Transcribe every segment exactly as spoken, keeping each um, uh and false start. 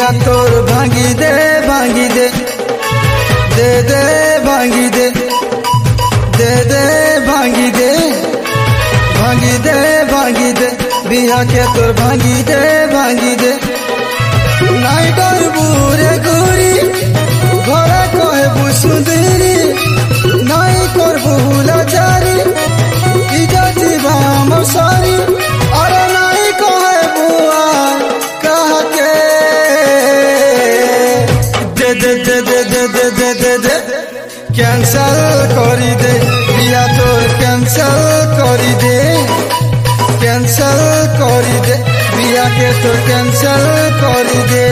बिया तोर भांगी दे भांगी दे दे दे भांगी दे दे दे भांगी दे भांगी दे भांगी दे बिया के तोर भांगी दे भांगी दे नाई डरबू रे गोरी घरे कहबू सुंदरी नाई करबू लाचारी इजा जीवा हमर सारी अरे नाई कहबू कह के दे दे दे दे दे दे दे दे दे कैंसल करी दे बिया तोर कैंसल करी दे कैंसल करी दे बिया के तोर कैंसल करी दे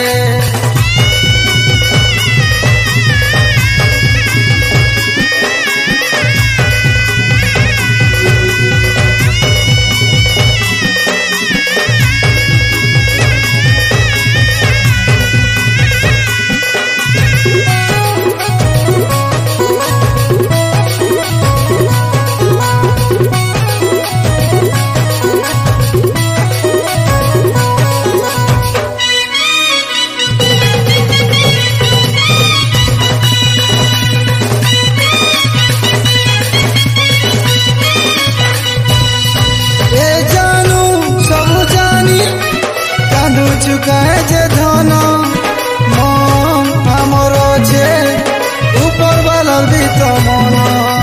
चुकाए जे धन मन हमर छे ऊपर वाला भी तो मन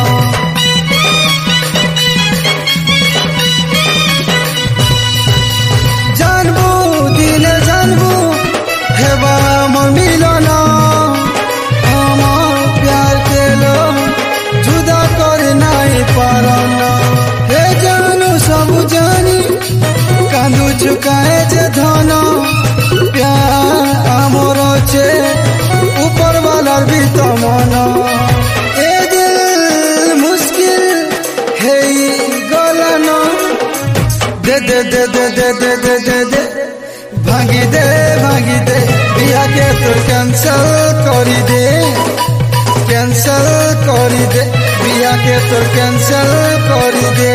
जानबू दिले जानबू हेबा मोर मिलन हमर प्यार के लो जुदा कर नहीं पारन हे जानू सब जानी कांदू चुकाए जे धन प्यार आमर छे ऊपर वालार भी तो मन ए दिल मुश्किल है गलन दे दे दे दे दे दे दे दे दे भांगी दे भांगी दे बिया के तो कैंसल करी दे कैंसल करी दे बिया के तो कैंसल करी दे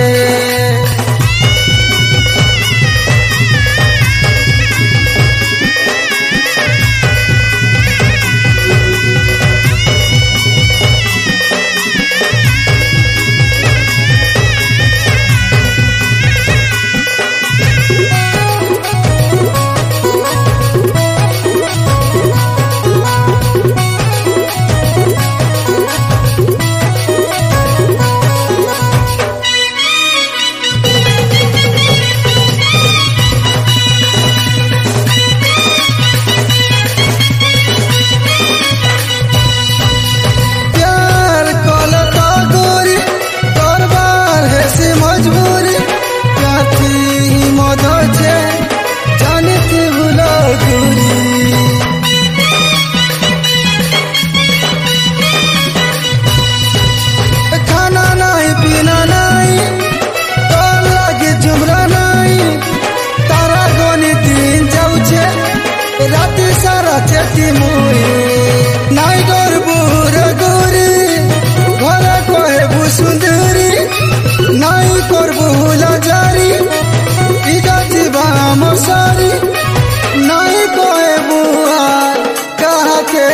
राती सारा चेटी मुई नाई डरबू रे गोरी घरे कहबू सुंदरी नाई करबू लाचारी इजा जीवा हमर सारी नाई कहबू कह के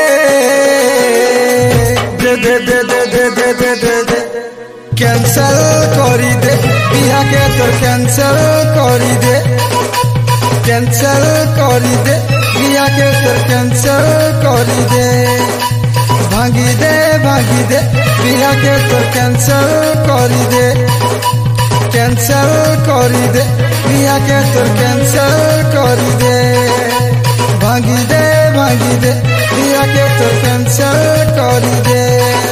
दे दे दे दे दे दे दे दे दे कैंसल करी दे बिया के तो कैंसल करी दे कैंसल करी दे बिया के तो कैंसल करी दे भांगी दे भांगी दे बिया के तो कैंसल करी दे कैंसल करी दे बिया के तो कैंसल करी दे भांगी दे भांगी दे बिया के तो कैंसल करी दे।